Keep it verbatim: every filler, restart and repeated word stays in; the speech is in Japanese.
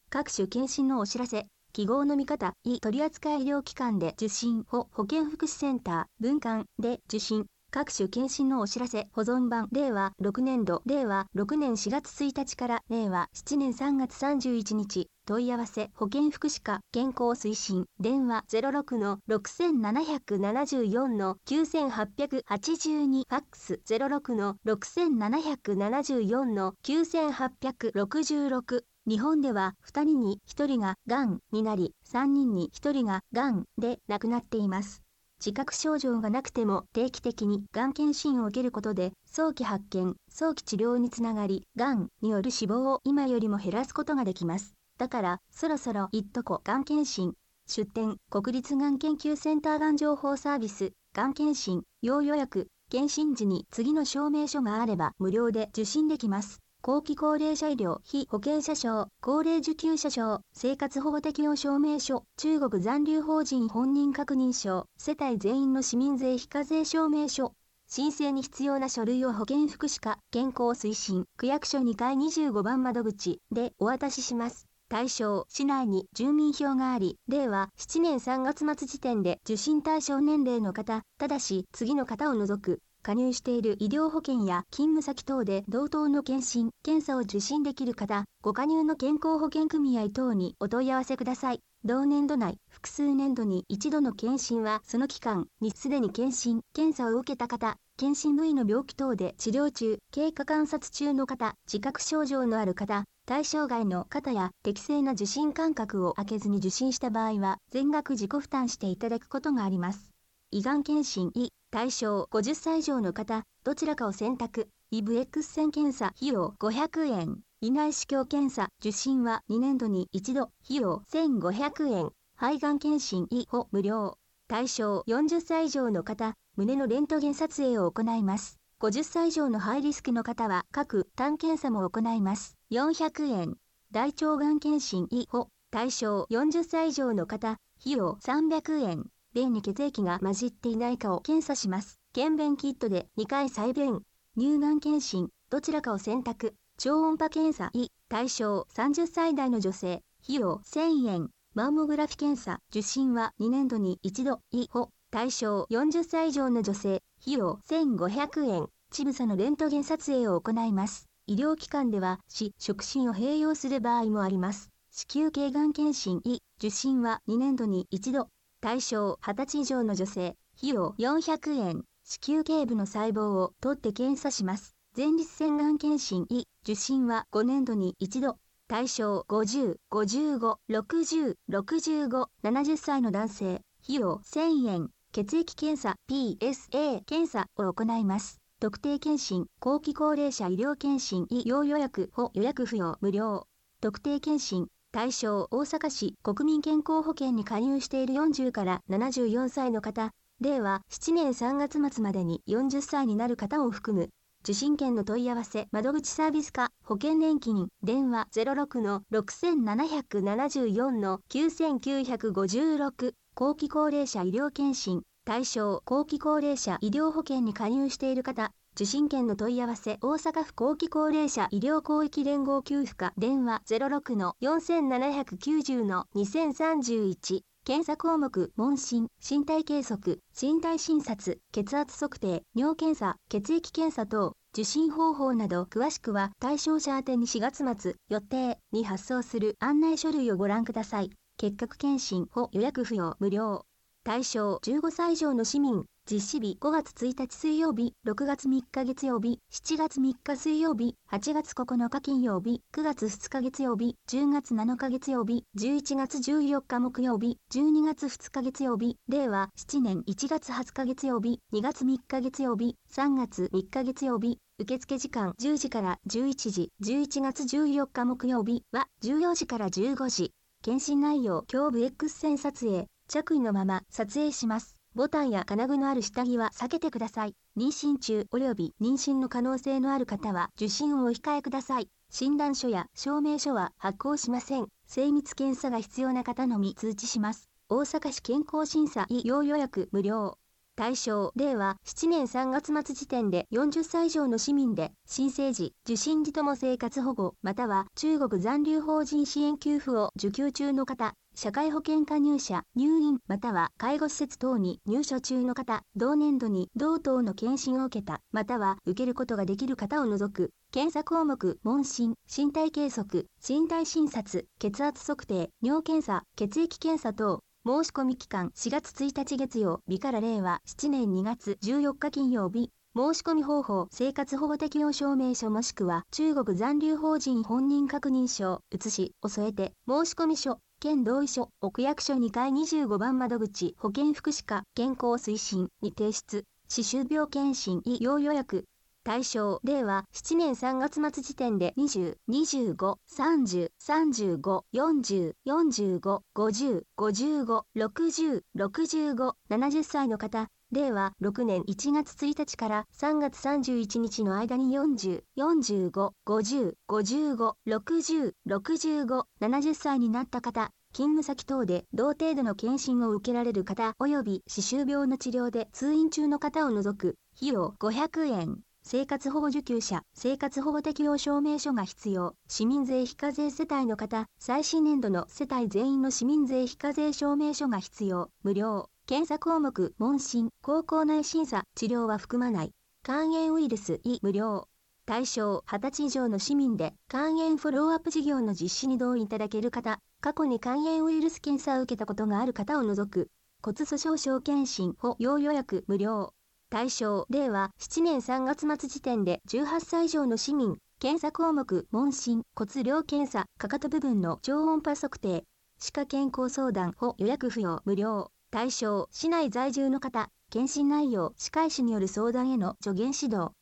各種検診のお知らせ、記号の見方、医取扱医療機関で受診、保保健福祉センター、分館で受診、各種検診のお知らせ、保存版、れいわろくねんど、れいわろくねんしがつついたちかられいわななねんさんがつさんじゅういちにち、問い合わせ、保健福祉課、健康推進、電話 ゼロろくのろくなななよんのきゅうはっはちに、ファックス ゼロろくのろくなななよんのきゅうはっろくろく、日本ではふたりにひとりががんになり、さんにんにひとりががんで亡くなっています。自覚症状がなくても定期的にがん検診を受けることで早期発見、早期治療につながり、がんによる死亡を今よりも減らすことができます。だから、そろそろいっとこがん検診。出展、国立がん研究センターがん情報サービス、がん検診、要予約、検診時に次の証明書があれば無料で受診できます。後期高齢者医療被保険者証、高齢受給者証、生活保護適用証明書、中国残留邦人本人確認証、世帯全員の市民税非課税証明書。申請に必要な書類を保健福祉課、健康推進、区役所にかいにじゅうごばん窓口でお渡しします。対象、市内に住民票があり、れいわななねんさんがつまつ時点で受診対象年齢の方、ただし次の方を除く。加入している医療保険や勤務先等で同等の検診、検査を受診できる方、ご加入の健康保険組合等にお問い合わせください。同年度内、複数年度に一度の検診はその期間にすでに検診、検査を受けた方、検診部位の病気等で治療中、経過観察中の方、自覚症状のある方、対象外の方や適正な受診間隔を空けずに受診した場合は全額自己負担していただくことがあります。胃がん検診、胃、対象ごじゅっさい以上の方、どちらかを選択。イブ X 線検査費用ごひゃくえん。胃内視鏡検査、受診はにねんどに一度、費用せんごひゃくえん。肺がん検診、胃、保無料。対象よんじゅっさい以上の方、胸のレントゲン撮影を行います。ごじゅっさい以上のハイリスクの方は各単検査も行います。よんひゃくえん。大腸がん検診、胃、保。対象よんじゅっさい以上の方、費用さんびゃくえん。便に血液が混じっていないかを検査します。検便キットでにかい採便。乳がん検診、どちらかを選択。超音波検査、胃、対象さんじゅっさい代の女性、費用せんえん。マンモグラフィ検査、受診はにねんどに一度、胃、保、対象よんじゅっさい以上の女性、費用せんごひゃくえん。乳房のレントゲン撮影を行います。医療機関では死、触診を併用する場合もあります。子宮頸がん検診、胃、受診はにねんどに一度。対象はたち以上の女性、費用よんひゃくえん。子宮頸部の細胞を取って検査します。前立腺がん検診、胃、受診はごねんどに一度。対象ごじゅう、ごじゅうご、ろくじゅう、ろくじゅうご、ななじゅっさいの男性、費用せんえん。血液検査 ピーエスエー 検査を行います。特定健診、後期高齢者医療検診、医療予約、保予約不要無料。特定健診、対象大阪市国民健康保険に加入しているよんじゅうからななじゅうよんさいの方、れいわななねんさんがつ末までによんじゅっさいになる方を含む。受診券の問い合わせ窓口サービス課保険年金電話 ゼロろくのろくなななよんのきゅうきゅうごろく後期高齢者医療検診対象後期高齢者医療保険に加入している方受診券の問い合わせ大阪府後期高齢者医療広域連合給付課電話 ゼロろくのよんななきゅうゼロのにせんさんじゅういち検査項目、問診、身体計測、身体診察、血圧測定、尿検査、血液検査等、受診方法など詳しくは対象者宛てにしがつ末予定に発送する案内書類をご覧ください。結核検診、保予約不要無料。対象じゅうごさい以上の市民。実施日ごがつついたち水曜日、ろくがつみっか月曜日、しちがつみっか水曜日、はちがつここのか金曜日、くがつふつか月曜日、じゅうがつなのか月曜日、じゅういちがつじゅうよっか木曜日、じゅうにがつふつか月曜日、れいわななねんいちがつはつか月曜日、にがつみっか月曜日、さんがつみっか月曜日、受付時間じゅうじからじゅういちじ、じゅういちがつじゅうよっか木曜日はじゅうよじからじゅうごじ。検診内容、胸部 X 線撮影、着衣のまま撮影します。ボタンや金具のある下着は避けてください。妊娠中及び妊娠の可能性のある方は受診をお控えください。診断書や証明書は発行しません。精密検査が必要な方のみ通知します。大阪市健康審査医療予約無料。 対象例はななねんさんがつ末時点でよんじゅっさい以上の市民で新生児、受診時とも生活保護または中国残留邦人支援給付を受給中の方、社会保険加入者、入院または介護施設等に入所中の方、同年度に同等の検診を受けたまたは受けることができる方を除く検査項目、問診、身体計測、身体診察、血圧測定、尿検査、血液検査等。申し込み期間しがつついたち月曜日から令和ななねんにがつじゅうよっか金曜日。申し込み方法生活保護適用証明書もしくは中国残留邦人本人確認書、写しを添えて申込書、県同意書を区役所にかいにじゅうごばん窓口保健福祉課健康推進に提出。歯周病検診医療予約。対象例はななねんさんがつ末時点でにじゅう、にじゅうご、さんじゅう、さんじゅうご、よんじゅう、よんじゅうご、ごじゅう、ごじゅうご、ろくじゅう、ろくじゅうご、ななじゅっさいの方。令和ろくねんいちがつついたちからさんがつさんじゅういちにちの間によんじゅう、よんじゅうご、ごじゅう、ごじゅうご、ろくじゅう、ろくじゅうご、ななじゅっさいになった方。勤務先等で同程度の検診を受けられる方及び歯周病の治療で通院中の方を除く費用ごひゃくえん。生活保護受給者、生活保護適用証明書が必要。市民税非課税世帯の方、最新年度の世帯全員の市民税非課税証明書が必要。無料。検査項目、問診、口腔内審査、治療は含まない。肝炎ウイルス医無料。対象はたち以上の市民で肝炎フォローアップ事業の実施に同意いただける方、過去に肝炎ウイルス検査を受けたことがある方を除く骨粗鬆症検診保要予約無料。対象例はななねんさんがつ末時点でじゅうはっさい以上の市民。検査項目、問診、骨量検査、かかと部分の超音波測定、歯科健康相談保予約不要無料。対象市内在住の方。検診内容、歯科医師による相談への助言指導。